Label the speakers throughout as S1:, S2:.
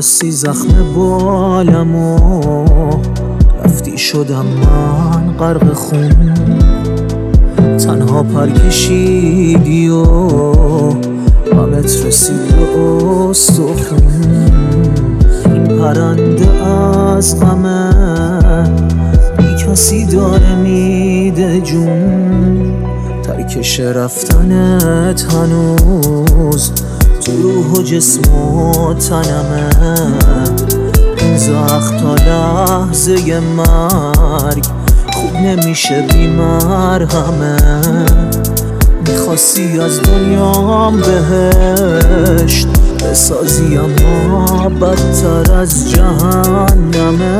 S1: بستی زخم بالمو، رفتی شدم من غرق خون. تنها پر کشیدی و غمت رسید به استخون. این پرنده از غمه بی کسی داره میده جون. ترکش رفتنت هنوز تو روح و جسم و تنمه. این زخم تا لحظه مرگ خوب نمیشه بی مرهمه. میخواستی از دنیام بهشت بسازی اما بدتر از جهنمه.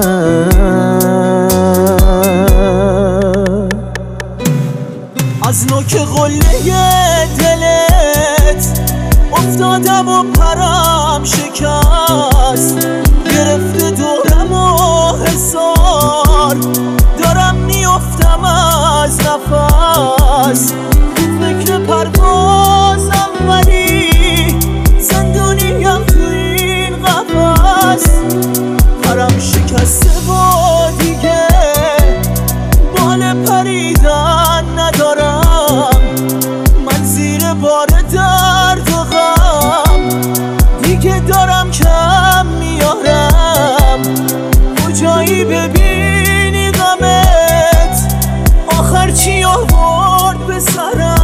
S1: از نوک قله دلت افتادم و پرم شکست. گرفته دورم و حصار، دارم میافتم از نفس. فکر پروازم ولی زندونیم تو این قفس. پرم شکسته و دیگه بال پریدن ندارم. من زیر بار درد و غم دیگه دارم کم میارم. کجایی ببینی غمت آخر چی آورد به سرم.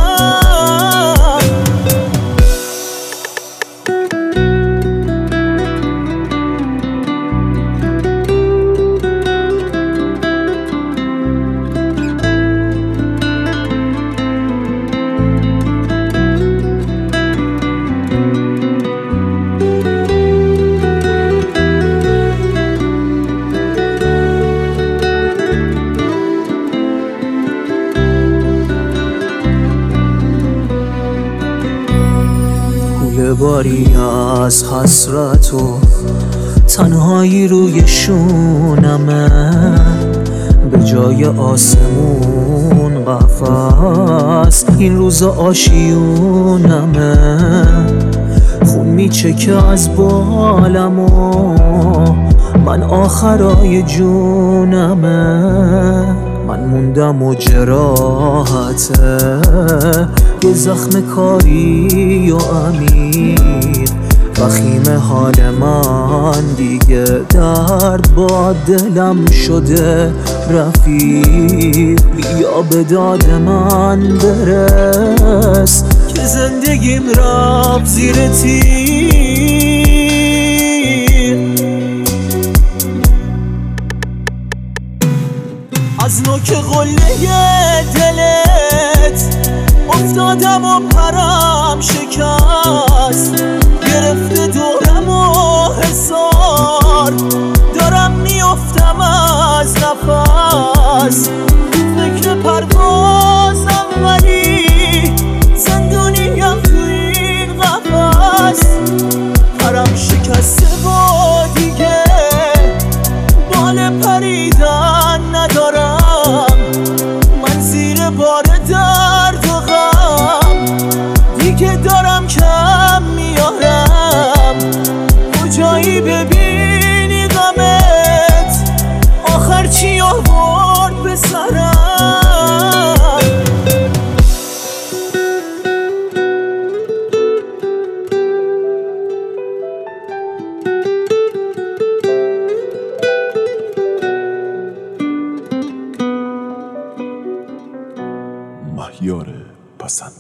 S1: باری از حسرت و تنهایی روی شونمه. به جای آسمون قفس این روز آشیونمه. خون میچکه از بالم و من آخرای جونمه. من موندم و جراحته یه زخم کاری و عمیق. وخیم حال من دیگه درد با دلم شده رفیق. بیا به داد من برس که زندگیم رفت زیر تیغ. از نوک قله دلت افتادم و پرم شکست. گرفته دورم و حصار، دارم میافتم از نفس. فکر پروازم ولی زندونیم تو این قفس. پرم شکسته و دیگه بال پریدن ندارم. من زیر بار درد و غم دیگه دارم کم میارم. کجایی ببینی غمت آخر چی آورد به سرم.
S2: مهیار پسند.